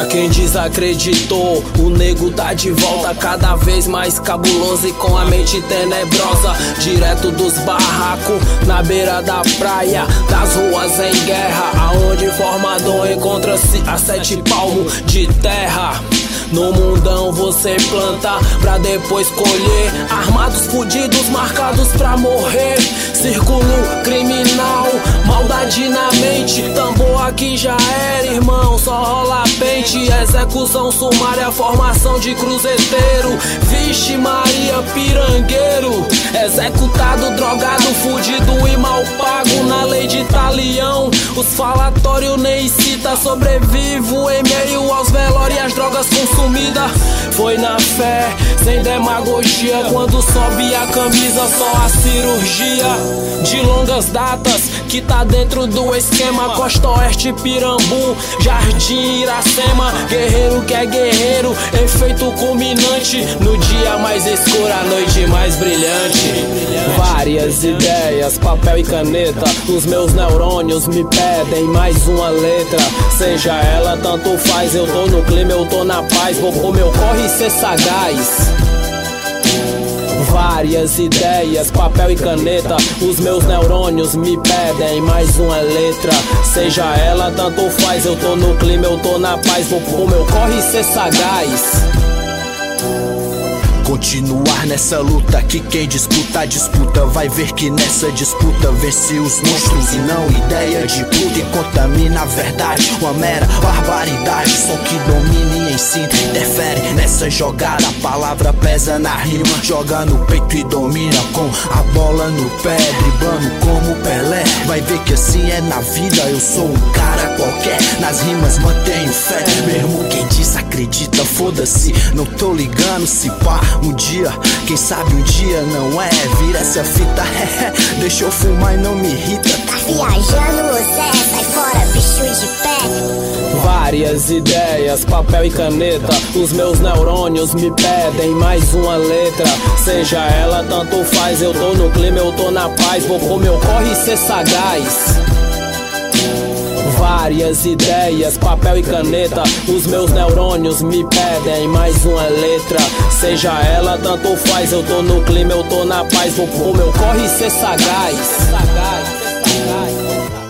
Pra quem desacreditou, o nego tá de volta, cada vez mais cabuloso e com a mente tenebrosa. Direto dos barracos, na beira da praia, das ruas em guerra, aonde formador encontra-se a 7 palmos de terra. No mundão você planta pra depois colher, armados, fudidos, marcados pra morrer. Círculo criminal, maldade na mente, tambor aqui já era, irmão, só rola pente. Execução sumária, formação de cruzeteiro. Vixe Maria, pirangueiro, executado, drogado, fudido e mal pago na lei de talião. Os falatórios nem cita, sobrevivo em meio aos velórios e as drogas consumidas. Foi na fé, sem demagogia, quando sobe a camisa, só a cirurgia. De longas datas, que tá dentro do esquema. Costa Oeste, Pirambu, Jardim Iracema. Guerreiro que é guerreiro, efeito culminante. No dia mais escuro, a noite mais brilhante. Várias ideias, papel e caneta. Os meus neurônios me pedem mais uma letra. Seja ela, tanto faz, eu tô no clima, eu tô na paz. Vou pro meu corre e ser sagaz. Várias ideias, papel e caneta. Os meus neurônios me pedem mais uma letra. Seja ela, tanto faz, eu tô no clima, eu tô na paz. Vou pro meu corre e ser sagaz. Continuar nessa luta, que quem disputa, disputa. Vai ver que nessa disputa vence os monstros e não ideia de puta. E contamina a verdade, uma mera barbaridade. Som que domina e ensina, interfere nessa jogada. A palavra pesa na rima, joga no peito e domina com a bola no pé, driblando como Pelé. Vai ver que assim é na vida, eu sou um cara qualquer. Nas rimas mantenho fé, mesmo quem desacredita, foda-se, não tô ligando se pá. Um dia, quem sabe um dia não é. Vira essa fita, deixa eu fumar e não me irrita. Tá viajando você, sai fora, bicho de pé. Várias ideias, papel e caneta. Os meus neurônios me pedem mais uma letra. Seja ela, tanto faz, eu tô no clima, eu tô na paz. Vou pro meu corre e ser sagaz. Várias ideias, papel e caneta. Os meus neurônios me pedem mais uma letra. Seja ela, tanto faz, eu tô no clima, eu tô na paz. Vou pro meu corre e ser sagaz.